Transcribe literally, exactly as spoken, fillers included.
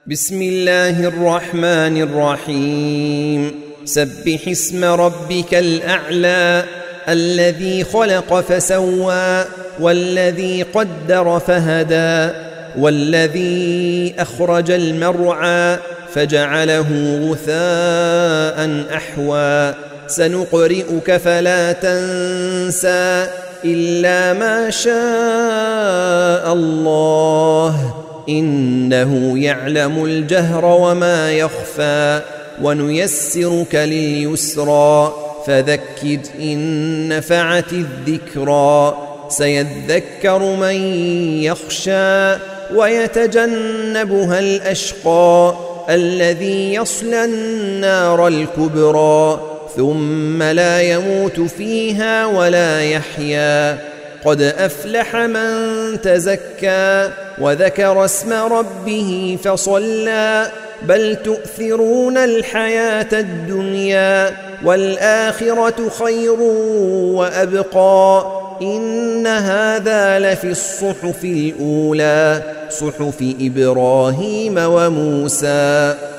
بسم الله الرحمن الرحيم سبح اسم ربك الأعلى الذي خلق فسوى والذي قدر فهدى والذي أخرج المرعى فجعله غثاء أحوى سنقرئك فلا تنسى إلا ما شاء الله إنه يعلم الجهر وما يخفى ونيسرك لليسرى فذكر إن نفعت الذكرى سيذكر من يخشى ويتجنبها الأشقى الذي يصلى النار الكبرى ثم لا يموت فيها ولا يحيا قد أفلح من تزكى وذكر اسم ربه فصلى بل تؤثرون الحياة الدنيا والآخرة خير وأبقى إن هذا لفي الصحف الأولى صحف إبراهيم وموسى.